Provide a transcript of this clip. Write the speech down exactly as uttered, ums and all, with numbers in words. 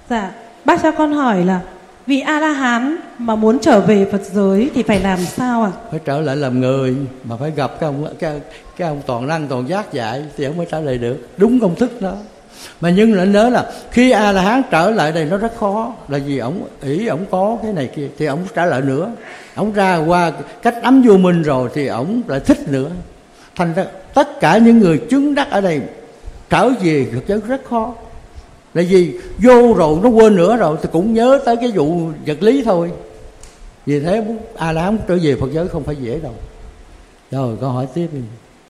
Dạ, bác cho con hỏi là vị A-la-hán mà muốn trở về Phật giới thì phải làm sao ạ? Phải trở lại làm người, mà phải gặp cái ông cái, cái ông toàn năng toàn giác dạy thì ông mới trả lời được đúng công thức đó. Mà nhưng lại nhớ là khi A-la-hán trở lại đây nó rất khó, là vì ổng ý ổng có cái này kia thì ổng trả lại nữa. Ổng ra qua cách ấm vô minh rồi thì ổng lại thích nữa. Thành ra tất cả những người chứng đắc ở đây trở về Phật giới rất khó. Là vì vô rồi nó quên nữa rồi thì cũng nhớ tới cái vụ vật lý thôi. Vì thế A-la-hán trở về Phật giới không phải dễ đâu. Rồi câu hỏi tiếp đi.